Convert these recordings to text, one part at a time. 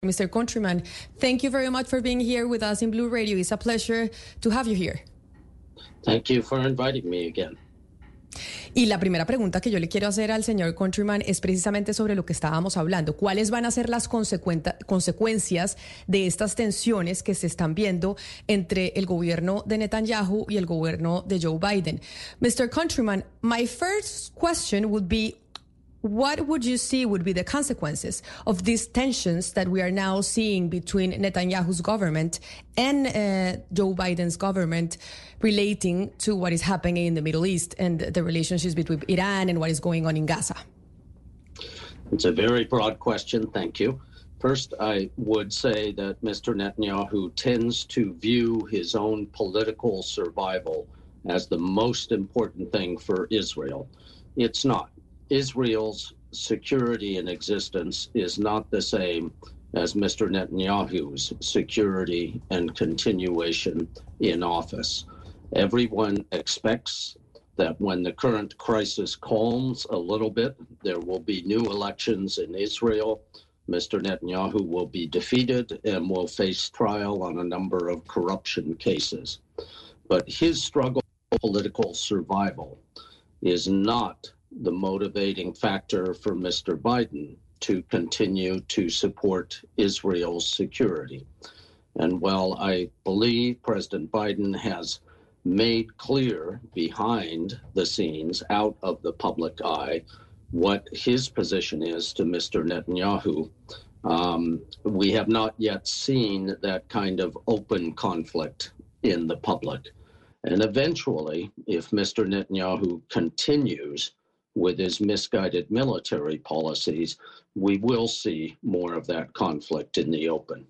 Mr. Countryman, thank you very much for being here with us in Blue Radio. It's a pleasure to have you here. Thank you for inviting me again. Y la primera pregunta que yo le quiero hacer al señor Countryman es precisamente sobre lo que estábamos hablando. ¿Cuáles van a ser las consecuencias de estas tensiones que se están viendo entre el gobierno de Netanyahu y el gobierno de Joe Biden? Mr. Countryman, my first question would be, what would you see would be the consequences of these tensions that we are now seeing between Netanyahu's government and Joe Biden's government relating to what is happening in the Middle East and the relationships between Iran and what is going on in Gaza? It's a very broad question. Thank you. First, I would say that Mr. Netanyahu tends to view his own political survival as the most important thing for Israel. It's not. Israel's security and existence is not the same as Mr. Netanyahu's security and continuation in office. Everyone expects that when the current crisis calms a little bit, there will be new elections in Israel. Mr. Netanyahu will be defeated and will face trial on a number of corruption cases. But his struggle for political survival is not the motivating factor for Mr. Biden to continue to support Israel's security. And while I believe President Biden has made clear behind the scenes, out of the public eye, what his position is to Mr. Netanyahu, we have not yet seen that kind of open conflict in the public. And eventually, if Mr. Netanyahu continues with his misguided military policies, we will see more of that conflict in the open.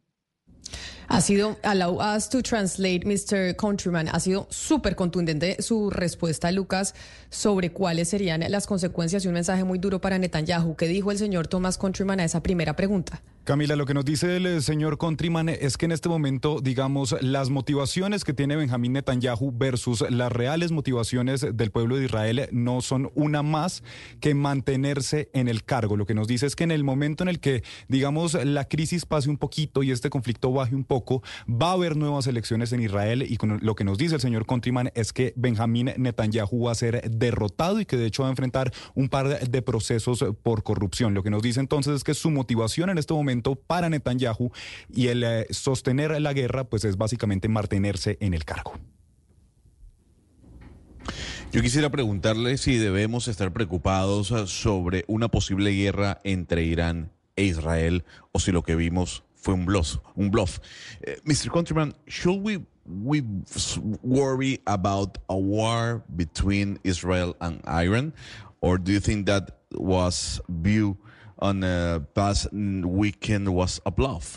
Allow us to translate, Mr. Countryman. Ha sido súper contundente su respuesta, Lucas, sobre cuáles serían las consecuencias y un mensaje muy duro para Netanyahu. ¿Qué dijo el señor Thomas Countryman a esa primera pregunta? Camila, lo que nos dice el señor Countryman es que en este momento, digamos, las motivaciones que tiene Benjamín Netanyahu versus las reales motivaciones del pueblo de Israel no son una más que mantenerse en el cargo. Lo que nos dice es que en el momento en el que, digamos, la crisis pase un poquito y este conflicto baje un poco, va a haber nuevas elecciones en Israel, y con lo que nos dice el señor Countryman es que Benjamín Netanyahu va a ser derrotado y que de hecho va a enfrentar un par de procesos por corrupción. Lo que nos dice entonces es que su motivación en este momento para Netanyahu y el sostener la guerra pues es básicamente mantenerse en el cargo. Yo quisiera preguntarle si debemos estar preocupados sobre una posible guerra entre Irán e Israel o si lo que vimos fue un bluff. Mr. Countryman, should we worry about a war between Israel and Iran, or do you think that was view on the past weekend was a bluff?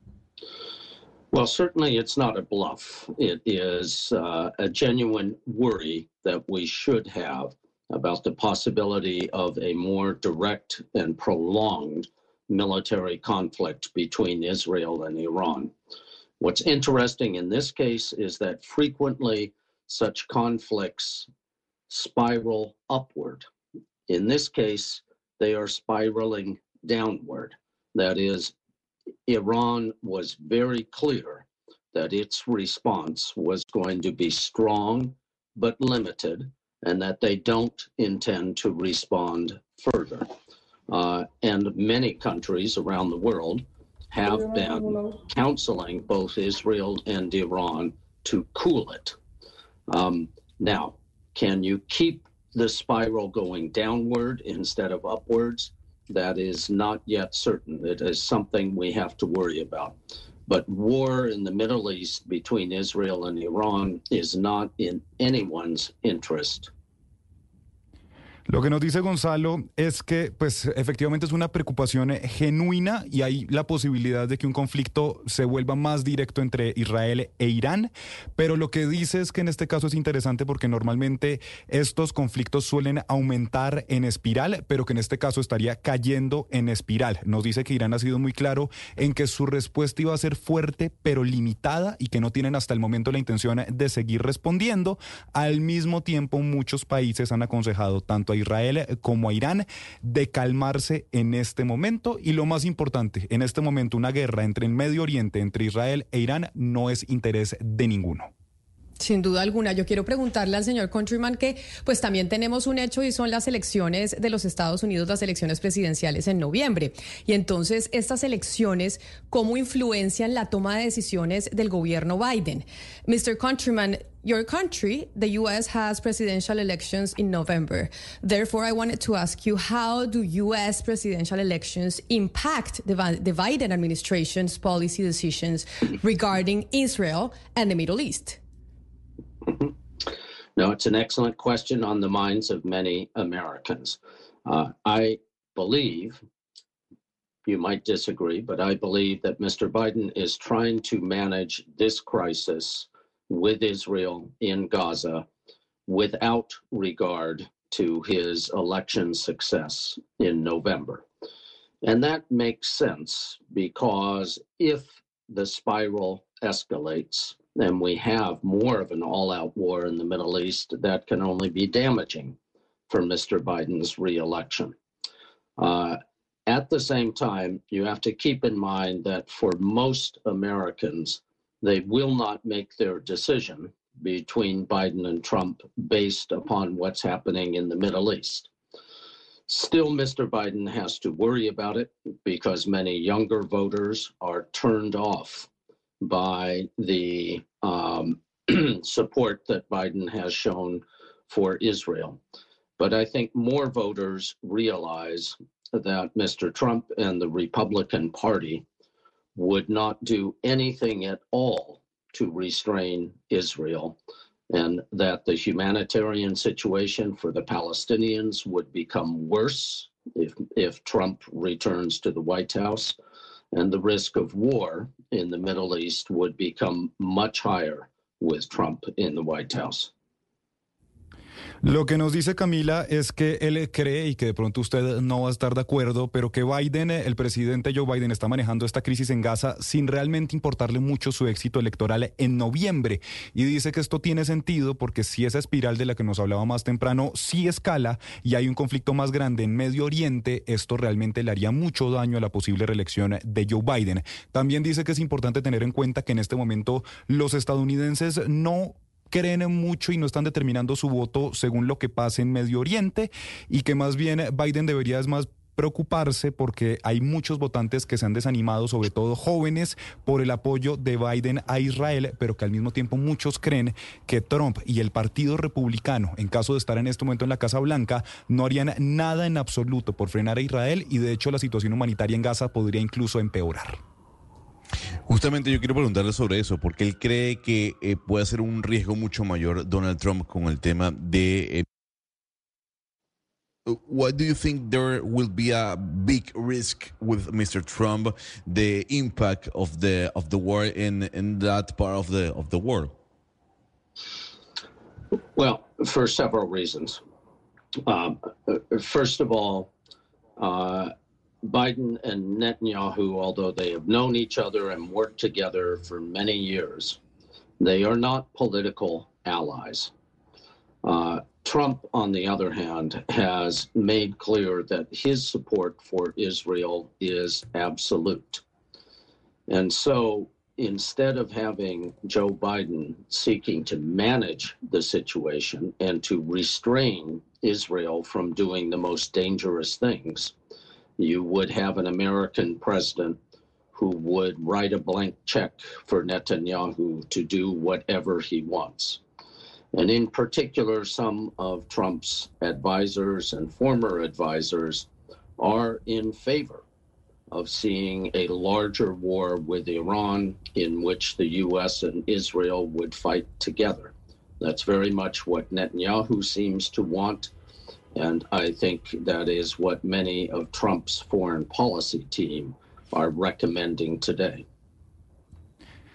Well, certainly it's not a bluff. It is a genuine worry that we should have about the possibility of a more direct and prolonged military conflict between Israel and Iran. What's interesting in this case is that frequently such conflicts spiral upward. In this case, they are spiraling downward. That is, Iran was very clear that its response was going to be strong but limited, and that they don't intend to respond further. And many countries around the world have been counseling both Israel and Iran to cool it. Now, can you keep the spiral going downward instead of upwards? That is not yet certain. It is something we have to worry about. But war in the Middle East between Israel and Iran is not in anyone's interest. Lo que nos dice Gonzalo es que, pues, efectivamente es una preocupación genuina y hay la posibilidad de que un conflicto se vuelva más directo entre Israel e Irán, pero lo que dice es que en este caso es interesante porque normalmente estos conflictos suelen aumentar en espiral, pero que en este caso estaría cayendo en espiral. Nos dice que Irán ha sido muy claro en que su respuesta iba a ser fuerte, pero limitada, y que no tienen hasta el momento la intención de seguir respondiendo. Al mismo tiempo, muchos países han aconsejado tanto a a Israel como a Irán de calmarse en este momento. Y lo más importante, en este momento una guerra entre el Medio Oriente, entre Israel e Irán, no es interés de ninguno. Sin duda alguna. Yo quiero preguntarle al señor Countryman que pues también tenemos un hecho y son las elecciones de los Estados Unidos, las elecciones presidenciales en noviembre. Y entonces estas elecciones, ¿cómo influencian la toma de decisiones del gobierno Biden? Mr. Countryman, your country, the U.S., has presidential elections in November. Therefore, I wanted to ask you, how do U.S. presidential elections impact the Biden administration's policy decisions regarding Israel and the Middle East? No, it's an excellent question on the minds of many Americans. I believe, you might disagree, but I believe that Mr. Biden is trying to manage this crisis with Israel in Gaza without regard to his election success in November. And that makes sense because if the spiral escalates, then we have more of an all-out war in the Middle East that can only be damaging for Mr. Biden's reelection. At the same time, you have to keep in mind that for most Americans, they will not make their decision between Biden and Trump based upon what's happening in the Middle East. Still, Mr. Biden has to worry about it because many younger voters are turned off by the support that Biden has shown for Israel. But I think more voters realize that Mr. Trump and the Republican Party would not do anything at all to restrain Israel, and that the humanitarian situation for the Palestinians would become worse if Trump returns to the White House, and the risk of war in the Middle East would become much higher with Trump in the White House. Lo que nos dice Camila es que él cree, y que de pronto usted no va a estar de acuerdo, pero que Biden, el presidente Joe Biden, está manejando esta crisis en Gaza sin realmente importarle mucho su éxito electoral en noviembre. Y dice que esto tiene sentido porque si esa espiral de la que nos hablaba más temprano sí escala y hay un conflicto más grande en Medio Oriente, esto realmente le haría mucho daño a la posible reelección de Joe Biden. También dice que es importante tener en cuenta que en este momento los estadounidenses no creen mucho y no están determinando su voto según lo que pase en Medio Oriente, y que más bien Biden debería es más preocuparse porque hay muchos votantes que se han desanimado, sobre todo jóvenes, por el apoyo de Biden a Israel, pero que al mismo tiempo muchos creen que Trump y el Partido Republicano, en caso de estar en este momento en la Casa Blanca, no harían nada en absoluto por frenar a Israel, y de hecho la situación humanitaria en Gaza podría incluso empeorar. Justamente yo quiero preguntarle sobre eso, porque él cree que puede ser un riesgo mucho mayor Donald Trump con el tema de... What do you think there will be a big risk with Mr. Trump, the impact of the war in that part of the world? Well, for several reasons. First of all, Biden and Netanyahu, although they have known each other and worked together for many years, they are not political allies. Trump, on the other hand, has made clear that his support for Israel is absolute. And so instead of having Joe Biden seeking to manage the situation and to restrain Israel from doing the most dangerous things, you would have an American president who would write a blank check for Netanyahu to do whatever he wants. And in particular, some of Trump's advisors and former advisors are in favor of seeing a larger war with Iran in which the U.S. and Israel would fight together. That's very much what Netanyahu seems to want. And I think that is what many of Trump's foreign policy team are recommending today.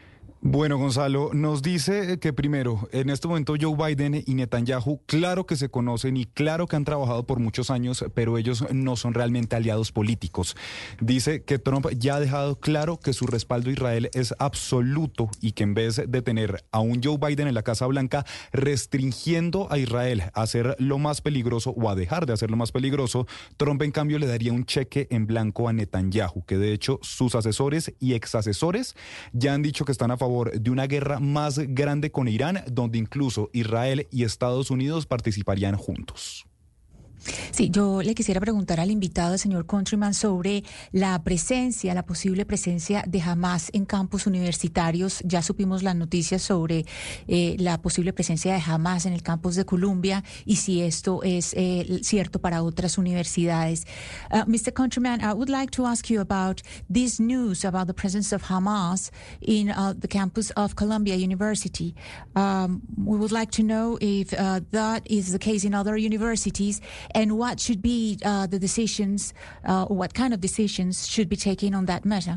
Bueno, Gonzalo, nos dice que primero, en este momento Joe Biden y Netanyahu, claro que se conocen y claro que han trabajado por muchos años, pero ellos no son realmente aliados políticos. Dice que Trump ya ha dejado claro que su respaldo a Israel es absoluto y que en vez de tener a un Joe Biden en la Casa Blanca restringiendo a Israel a hacer lo más peligroso o a dejar de hacer lo más peligroso, Trump en cambio le daría un cheque en blanco a Netanyahu, que de hecho sus asesores y exasesores ya han dicho que están a favor de una guerra más grande con Irán, donde incluso Israel y Estados Unidos participarían juntos. Sí, yo le quisiera preguntar al invitado, el señor Countryman, sobre la posible presencia de Hamas en campus universitarios. Ya supimos las noticias sobre la posible presencia de Hamas en el campus de Columbia y si esto es cierto para otras universidades. Mr. Countryman, I would like to ask you about this news about the presence of Hamas in the campus of Columbia University. We would like to know if that is the case in other universities, and what should be the decisions, or what kind of decisions should be taken on that matter?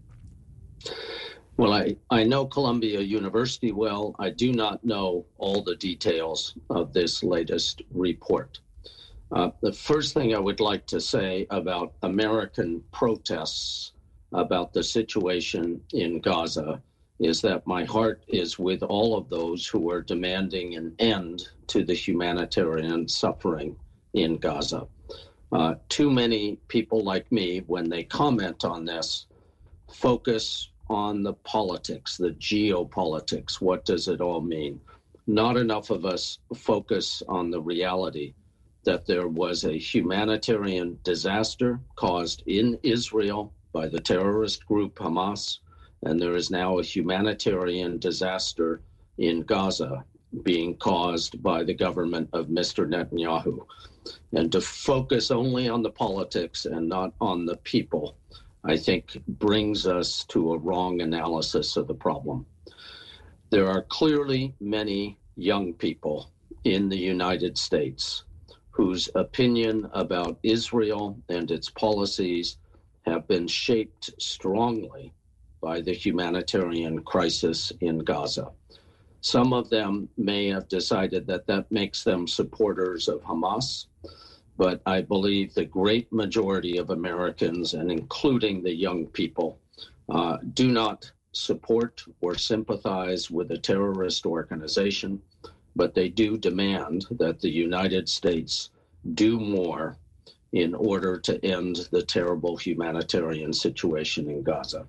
Well, I know Columbia University well. I do not know all the details of this latest report. The first thing I would like to say about American protests about the situation in Gaza is that my heart is with all of those who are demanding an end to the humanitarian suffering in Gaza. Too many people like me, when they comment on this, focus on the politics, the geopolitics. What does it all mean? Not enough of us focus on the reality that there was a humanitarian disaster caused in Israel by the terrorist group Hamas, and there is now a humanitarian disaster in Gaza being caused by the government of Mr. Netanyahu. And to focus only on the politics and not on the people, I think brings us to a wrong analysis of the problem. There are clearly many young people in the United States whose opinion about Israel and its policies have been shaped strongly by the humanitarian crisis in Gaza. Some of them may have decided that that makes them supporters of Hamas, but I believe the great majority of Americans, and including the young people, do not support or sympathize with a terrorist organization, but they do demand that the United States do more in order to end the terrible humanitarian situation in Gaza.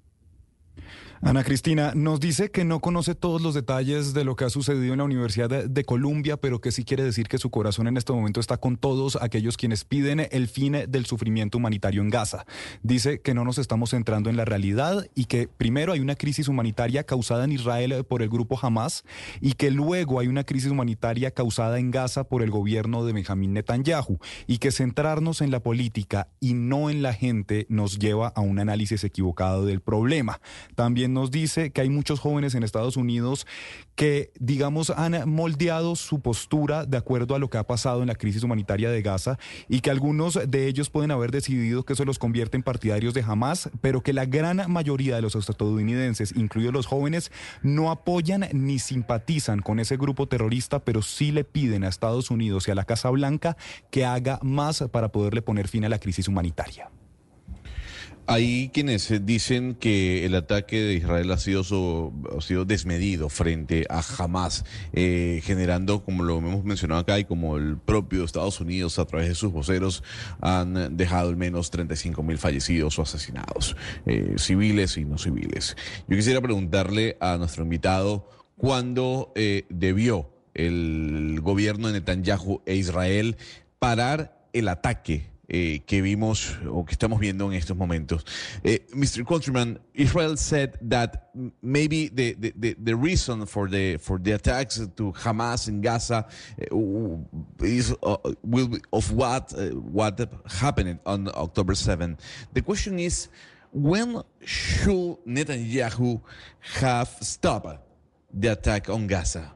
Ana Cristina, nos dice que no conoce todos los detalles de lo que ha sucedido en la Universidad de Columbia, pero que sí quiere decir que su corazón en este momento está con todos aquellos quienes piden el fin del sufrimiento humanitario en Gaza. Dice que no nos estamos centrando en la realidad y que primero hay una crisis humanitaria causada en Israel por el grupo Hamas y que luego hay una crisis humanitaria causada en Gaza por el gobierno de Benjamín Netanyahu y que centrarnos en la política y no en la gente nos lleva a un análisis equivocado del problema. También nos dice que hay muchos jóvenes en Estados Unidos que, digamos, han moldeado su postura de acuerdo a lo que ha pasado en la crisis humanitaria de Gaza y que algunos de ellos pueden haber decidido que eso los convierte en partidarios de Hamas, pero que la gran mayoría de los estadounidenses, incluidos los jóvenes, no apoyan ni simpatizan con ese grupo terrorista, pero sí le piden a Estados Unidos y a la Casa Blanca que haga más para poderle poner fin a la crisis humanitaria. Hay quienes dicen que el ataque de Israel ha sido desmedido frente a Hamas, generando, como lo hemos mencionado acá, y como el propio Estados Unidos a través de sus voceros han dejado al menos 35.000 fallecidos o asesinados, civiles y no civiles. Yo quisiera preguntarle a nuestro invitado cuándo debió el gobierno de Netanyahu e Israel parar el ataque que vimos o que estamos viendo en estos momentos. Mr. Countryman, Israel said that maybe the reason for the attacks to Hamas in Gaza is will be of what happened on October 7th. The question is, when should Netanyahu have stopped the attack on Gaza?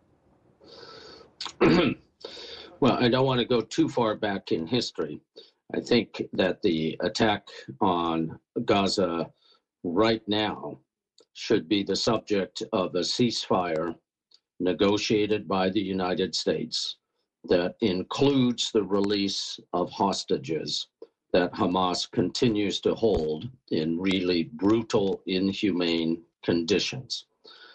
Well, I don't want to go too far back in history. I think that the attack on Gaza right now should be the subject of a ceasefire negotiated by the United States that includes the release of hostages that Hamas continues to hold in really brutal, inhumane conditions.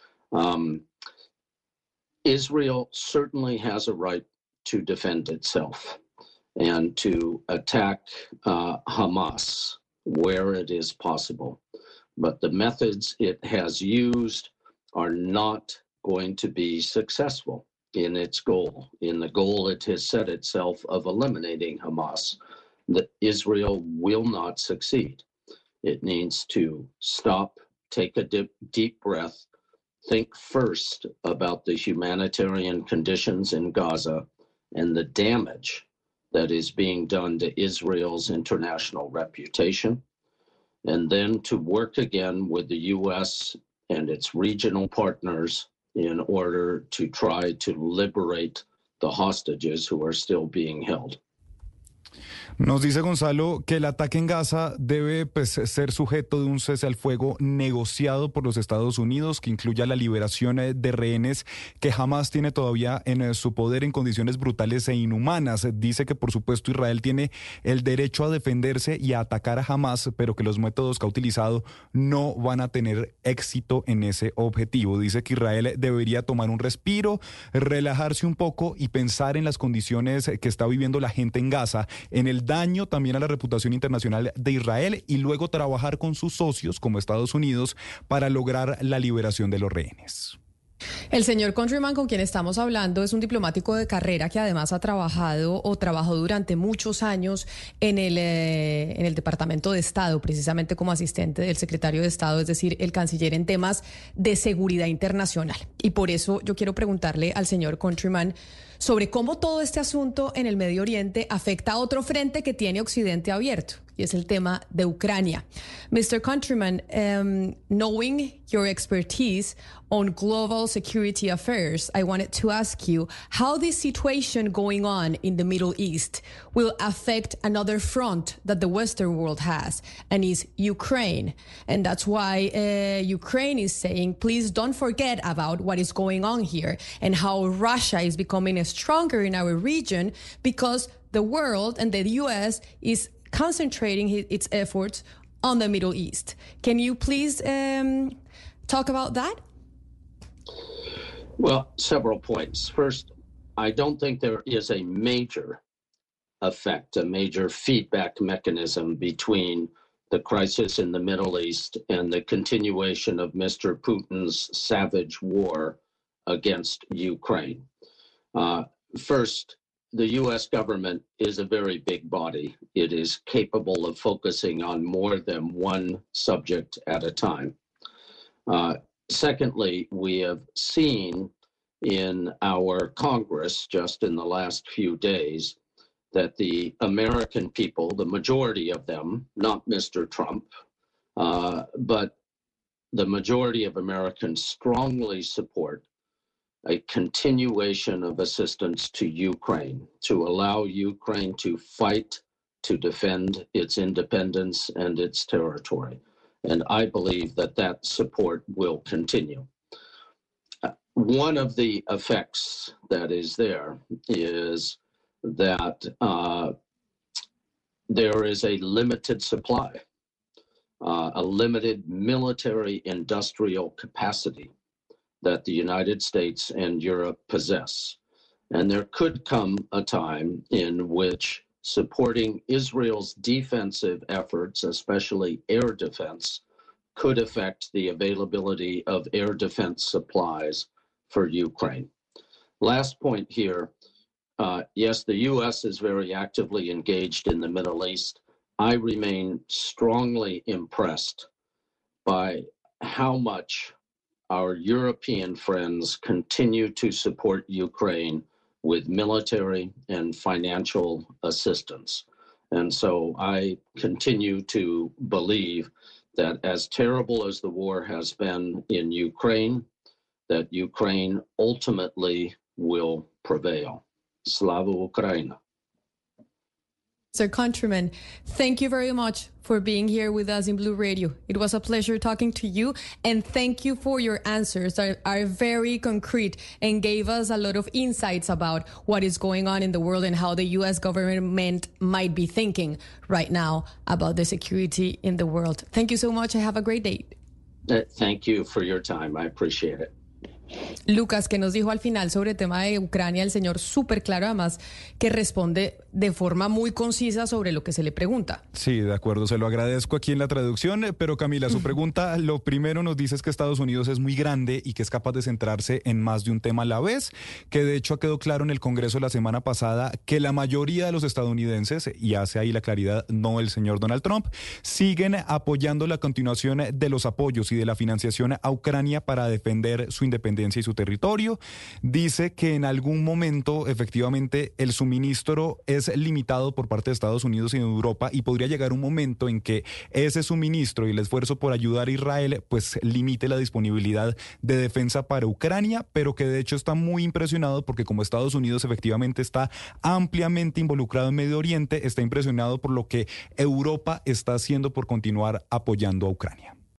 Israel certainly has a right to defend itself and to attack Hamas where it is possible. But the methods it has used are not going to be successful in its goal, in the goal it has set itself of eliminating Hamas. That Israel will not succeed. It needs to stop, take a deep breath, think first about the humanitarian conditions in Gaza and the damage that is being done to Israel's international reputation, and then to work again with the U.S. and its regional partners in order to try to liberate the hostages who are still being held. Nos dice Gonzalo que el ataque en Gaza debe ser sujeto de un cese al fuego negociado por los Estados Unidos que incluya la liberación de rehenes que Hamas tiene todavía en su poder en condiciones brutales e inhumanas. Dice que por supuesto Israel tiene el derecho a defenderse y a atacar a Hamas, pero que los métodos que ha utilizado no van a tener éxito en ese objetivo. Dice que Israel debería tomar un respiro, relajarse un poco y pensar en las condiciones que está viviendo la gente en Gaza, en el daño también a la reputación internacional de Israel y luego trabajar con sus socios como Estados Unidos para lograr la liberación de los rehenes. El señor Countryman con quien estamos hablando es un diplomático de carrera que además ha trabajado o trabajó durante muchos años en el Departamento de Estado, precisamente como asistente del secretario de Estado, es decir, el canciller en temas de seguridad internacional. Y por eso yo quiero preguntarle al señor Countryman sobre cómo todo este asunto en el Medio Oriente afecta a otro frente que tiene Occidente abierto, y es el tema de Ucrania. Mr. Countryman, knowing your expertise on global security affairs, I wanted to ask you how this situation going on in the Middle East will affect another front that the Western world has, and is Ukraine. And that's why Ukraine is saying, please don't forget about what is going on here and how Russia is becoming stronger in our region because the world and the U.S. is concentrating its efforts on the Middle East. Can you please talk about that? Well, several points. First, I don't think there is a major effect, a major feedback mechanism between the crisis in the Middle East and the continuation of Mr. Putin's savage war against Ukraine. First, the U.S. government is a very big body. It is capable of focusing on more than one subject at a time. Secondly, we have seen in our Congress just in the last few days that the American people, the majority of them, not Mr. Trump, but the majority of Americans strongly support a continuation of assistance to Ukraine, to allow Ukraine to fight to defend its independence and its territory. And I believe that that support will continue. One of the effects that is there is that there is a limited supply, a limited military industrial capacity that the United States and Europe possess. And there could come a time in which supporting Israel's defensive efforts, especially air defense, could affect the availability of air defense supplies for Ukraine. Last point here, yes, the U.S. is very actively engaged in the Middle East. I remain strongly impressed by how much our European friends continue to support Ukraine with military and financial assistance. And so I continue to believe that as terrible as the war has been in Ukraine, that Ukraine ultimately will prevail. Slava Ukraina. Sir Countryman, thank you very much for being here with us in Blue Radio. It was a pleasure talking to you, and thank you for your answers that are very concrete and gave us a lot of insights about what is going on in the world and how the U.S. government might be thinking right now about the security in the world. Thank you so much. Have a great day. Thank you for your time. I appreciate it. Lucas, ¿qué nos dijo al final sobre el tema de Ucrania? El señor súper claro, además, que responde de forma muy concisa sobre lo que se le pregunta. Sí, de acuerdo, se lo agradezco aquí en la traducción, pero Camila, su pregunta, lo primero nos dice es que Estados Unidos es muy grande y que es capaz de centrarse en más de un tema a la vez, que de hecho quedó claro en el Congreso la semana pasada que la mayoría de los estadounidenses, y hace ahí la claridad, no el señor Donald Trump, siguen apoyando la continuación de los apoyos y de la financiación a Ucrania para defender su independencia y su territorio. Dice que en algún momento efectivamente el suministro es limitado por parte de Estados Unidos y de Europa y podría llegar un momento en que ese suministro y el esfuerzo por ayudar a Israel pues limite la disponibilidad de defensa para Ucrania, pero que de hecho está muy impresionado porque como Estados Unidos efectivamente está ampliamente involucrado en Medio Oriente, está impresionado por lo que Europa está haciendo por continuar apoyando a Ucrania.